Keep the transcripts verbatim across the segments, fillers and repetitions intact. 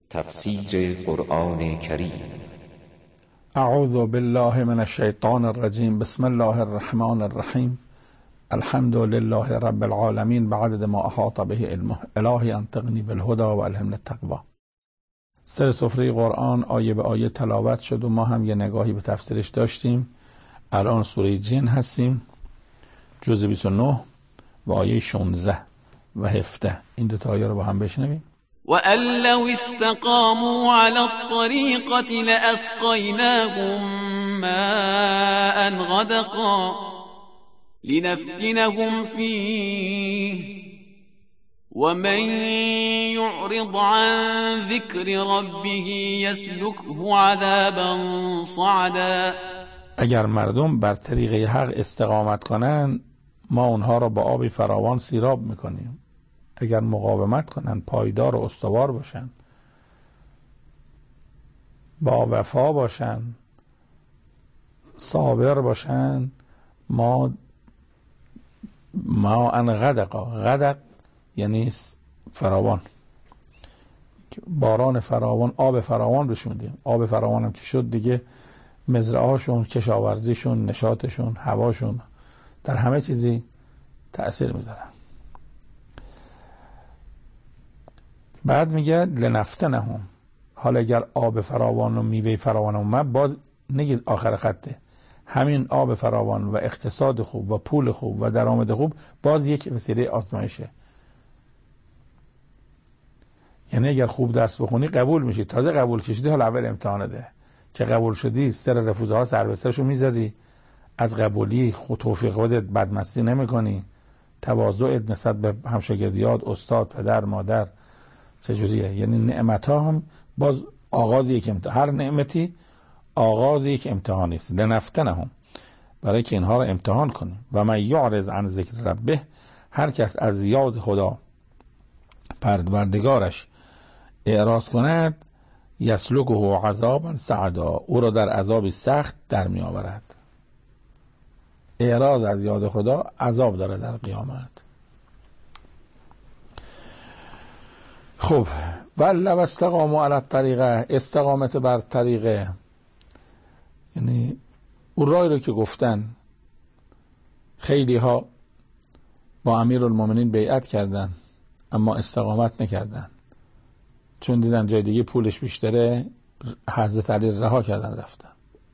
تفسیر قرآن کریم. اعوذ بالله من الشیطان الرجیم. بسم الله الرحمن الرحیم. الحمد لله رب العالمین بعدد ما احاط به علمه. الهی انطقنی بالهدى و الهمنی التقوی. سر سفره قرآن آیه به آیه تلاوت شد و ما هم یه نگاهی به تفسیرش داشتیم. الان سوره جن هستیم، جزء بیست و نه و آیه شانزده و هفده. این دو تا آیه رو با هم بشنویم. وَأَن لَّوْ اسْتَقَامُوا عَلَى الطَّرِيقَةِ لَأَسْقَيْنَاهُم مَّاءً غَدَقًا لِّنَفْتِنَهُمْ فِيهِ وَمَن يُعْرِضْ عَن ذِكْرِ رَبِّهِ يَسْلُكْهُ عَذَابًا صَعَدًا. اگر مردم بر طریق حق استقامت کنند ما اونها را با آبی فراوان سیراب میکنیم. اگر مقاومت کنند، پایدار و استوار باشند، با وفا باشند، صابر باشند، ما ما ان غدقا، غدق یعنی فراوان، باران فراوان، آب فراوان بهش میدیم. آب فراوان هم که شد دیگه مزرعهاشون، کشاورزیشون، نشاطشون، هواشون، در همه چیزی تأثیر میذارن. بعد میگه لنفتنهم. حالا اگر آب فراوان و میوه فراوان اومد، باز نگید آخر خطه، همین آب فراوان و اقتصاد خوب و پول خوب و درآمد خوب باز یک وسیله آزمایشه. یعنی اگر خوب درس بخونی قبول میشی، تازه قبول کشیدی، حالا اول امتحان ده که قبول شدی، سر رفوزه ها سر به سرشو میذاری، از قبولی خود توفیق خودت بدمستی نمی کنی، تواضعت نسبت به همشاگردیات، استاد، پدر، مادر چجوریه. یعنی نعمت ها هم باز آغاز یک امتحان، هر نعمتی آغاز یک امتحانی است. لنفتنهم، برای که اینها را امتحان کنیم. و من یعرض عن ذکر ربه، هر کس از یاد خدا پروردگارش اعراض کند، یسلکه عذابا صعدا، او را در عذابی سخت در می آورد. اعراض از یاد خدا عذاب داره در قیامت. خب ولو استقاموا علی الطریقه، استقامت بر طریقه یعنی اون راهی رو که گفتن. خیلی ها با امیرالمومنین بیعت کردن اما استقامت نکردن، چون دیدن جای دیگه پولش بیشتره، حضرت علی رها کردن رفتن.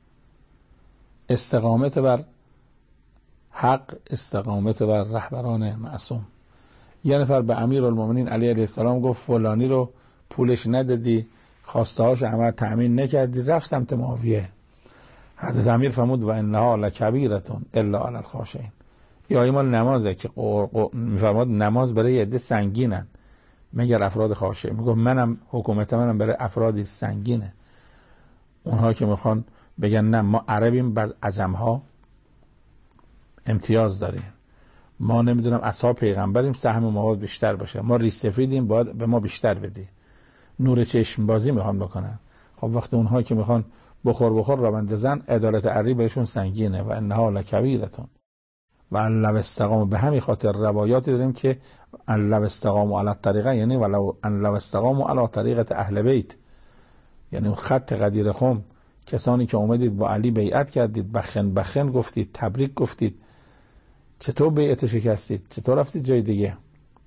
استقامت بر حق، استقامت بر رهبران معصوم. یه نفر به امیرالمومنین علی علیه السلام گفت فلانی رو پولش ندادی، خواسته هاش عمل تأمین نکردی، رفت سمت معاویه. حضرت امیر فرمود و انها لکبیرة الا علی الخاشعین. یا این مال نمازه که میفرماد نماز برای یه عده سنگینن مگر افراد خاشع. میگفت منم حکومت منم برای افرادی سنگینه، اونها که میخوان بگن نه ما عربیم بعد عجم ها امتیاز داریم، ما نمیدونم اصحاب پیغمبریم سهم ما باید بیشتر باشه، ما ریش سفیدیم باید به ما بیشتر بدی، نور چشم بازی میخوان بکنن. خب وقتی اونها که میخوان بخور بخور را بندازن، عدالت عری بهشون سنگینه. و انها لکبیرة و ان لو استقاموا، به همین خاطر روایاتی داریم که ان لو استقاموا علی الطریقه، یعنی ولو ان لو استقاموا علی طریقه اهل بیت، یعنی خط قدیر خم، کسانی که اومدید با علی بیعت کردید، بخن بخن گفتید، تبریک گفتید، چطور بیعت شکستید، چطور رفتید جای دیگه؟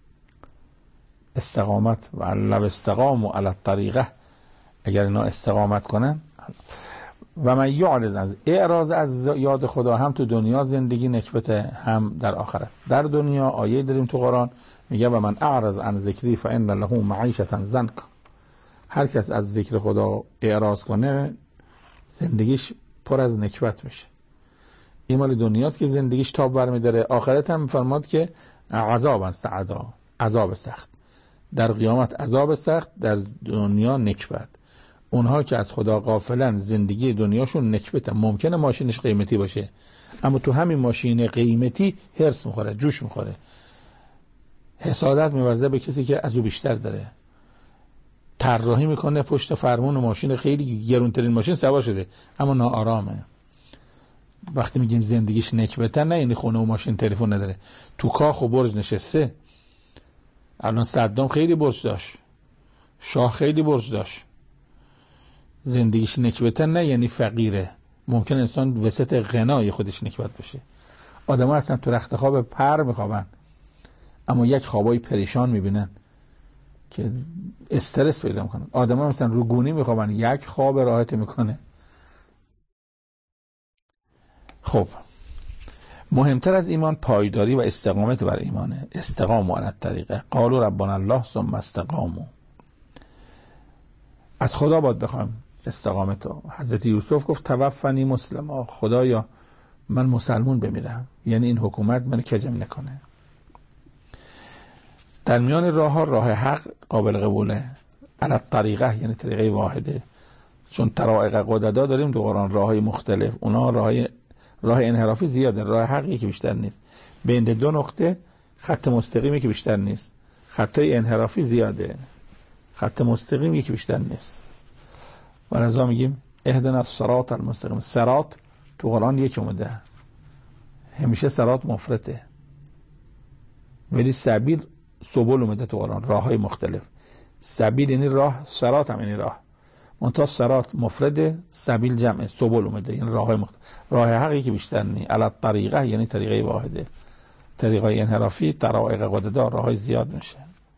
استقامت. و ان لو استقاموا علی الطریقه، اگر اینا استقامت کنن. و من یعرض از اعراض از یاد خدا، هم تو دنیا زندگی نکبت، هم در آخرت. در دنیا آیه داریم تو قرآن میگه و من اعرض عن ذکری فان له معیشة ضنکا، هر کس از ذکر خدا اعراض کنه زندگیش پر از نکبت میشه. این مال دنیاست که زندگیش تاب برمیداره. آخرت هم فرماد که عذابا صعدا، عذاب سخت. در قیامت عذاب سخت، در دنیا نکبت. اونها که از خدا غافلن زندگی دنیاشون نکبته. ممکنه ماشینش قیمتی باشه اما تو همین ماشین قیمتی هرس میخوره، جوش میخوره، حسادت میورزه به کسی که از او بیشتر داره، طراحی میکنه پشت فرمون ماشین خیلی گرونترین ماشین سوار شده اما ناآرامه. وقتی میگیم زندگیش نکبته، نه یعنی خونه و ماشین تلفن نداره، تو کاخ و برج نشسته. الان صدام خیلی برج داشت شاه خیلی برج داشت، زندگیش نکبته نه یعنی فقیره، ممکن انسان وسط غنای خودش نکبت بشه. آدم ها اصلا تو رخت خواب پر میخوابن اما یک خوابای پریشان میبینن که استرس پیدا میکنن. آدم ها مثلا رو گونی میخوابن، یک خواب راحت میکنه. خب مهمتر از ایمان پایداری و استقامت بر ایمانه. استقاموا علی الطریقه قالوا ربنا الله ثم استقاموا. از خدا باید بخوایم استقامت رو. حضرت یوسف گفت توفنی مسلما، خدایا من مسلمون بمیرم، یعنی این حکومت من کجم نکنه. در میان راه ها راه حق قابل قبوله، علی الطریقه یعنی طریقه واحده، چون طرائق قددا داریم دو قرآن، راه های مختلف، اونا راه راه انحرافی زیاده، راه حقی که بیشتر نیست، بین دو نقطه خط مستقیمی که بیشتر نیست، خطای انحرافی زیاده، خط مستقیمی که بیشتر نیست. و لذا میگیم اهدنا الصراط المستقیم. صراط تو قرآن یک اومده، همیشه صراط مفرده، ولی سبیل سبل اومده تو قرآن، راه های مختلف. سبیل یعنی راه، صراط هم یعنی راه، منتها صراط مفرده، سبیل جمعه، سبل اومده یعنی راه های مختلف. راه حقی که بیشتر نی، علی الطریقه یعنی طریقه واحده، طریقه انحرافی طرائق قددا راه های زیاد میشه.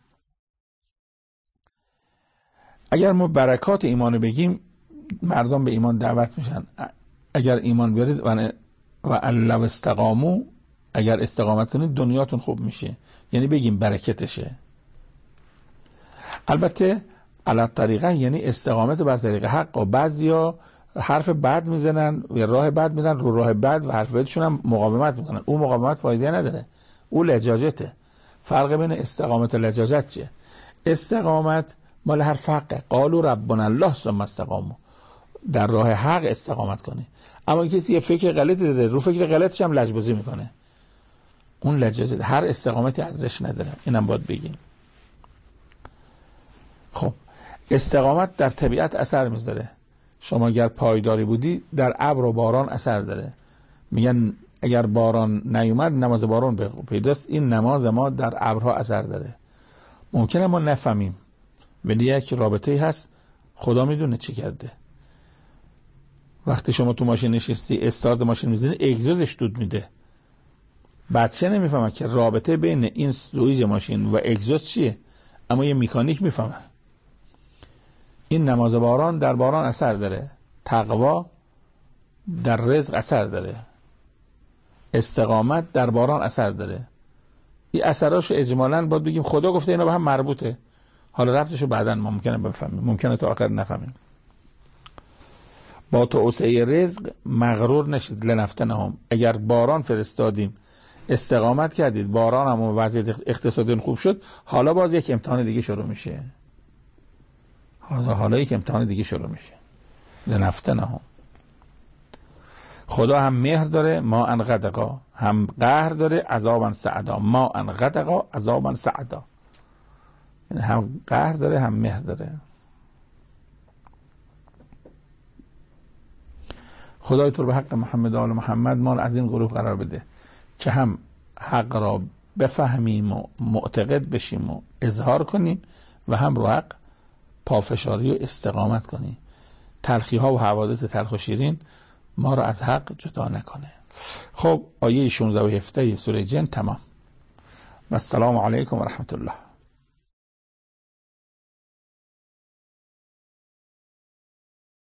اگر ما برکات ایمان بگیم، مردم به ایمان دعوت میشن. اگر ایمان بیارید و لو استقاموا، اگر استقامت کنید دنیاتون خوب میشه، یعنی بگیم برکتشه. البته علی الطریقه یعنی استقامت بر طریق حق. و بعضیا حرف بد میزنن یا راه بد میزنن، رو راه بد و حرف بدشون هم مقاومت میکنن. اون مقاومت فایده نداره، اون لجاجته. فرق بین استقامت و لجاجت چیه؟ استقامت مال حرف حقه، قالوا ربنا الله ثم استقاموا، در راه حق استقامت کنی. اما کسی یه فکر غلطی داره، رو فکر غلطش هم لجبازی میکنه، اون لجاجت. هر استقامتی ارزش نداره، اینم باید بگیم. خب استقامت در طبیعت اثر میذاره. شما اگر پایداری بودی در ابر و باران اثر داره. میگن اگر باران نیومد نماز باران پیداست. این نماز ما در ابرها اثر داره. ممکنه ما نفهمیم ولی یک رابطه‌ای هست، خدا میدونه چی کرده. وقتی شما تو ماشین نشستی استارت ماشین میزنی، اگزوزش دود میده، بچه نمیفهمه که رابطه بین این سوئیچ ماشین و اگزوز چیه، اما یه مکانیک میفهمه. این نماز باران در باران اثر داره، تقوا در رزق اثر داره، استقامت در باران اثر داره. این اثراشو اجمالاً باید بگیم خدا گفته اینا به هم مربوطه. حالا ربطشو بعداً ما ممکنه بفهمیم، ممکنه تا آخر نفهمیم. با توسعه رزق مغرور نشید، لنفتنهم. اگر باران فرستادیم استقامت کردید، باران هم و وضعیت اقتصادی خوب شد، حالا باز یک امتحان دیگه شروع میشه. حالا حالا یک امتحان دیگه شروع میشه. لنفتنهم. خدا هم مهر داره، ما ان غدقا، هم قهر داره، عذابا سعدا. ما ان غدقا عذابا سعدا، یعنی هم قهر داره هم مهر داره. خدای تو رو به حق محمد و آل محمد ما از این گروه قرار بده که هم حق را بفهمیم و معتقد بشیم و اظهار کنیم و هم رو حق پافشاری و استقامت کنیم. تلخی ها و حوادث تلخ و شیرین ما را از حق جدا نکنه. خب آیه شانزده و هفده سوره جن تمام. و السلام علیکم و رحمت الله.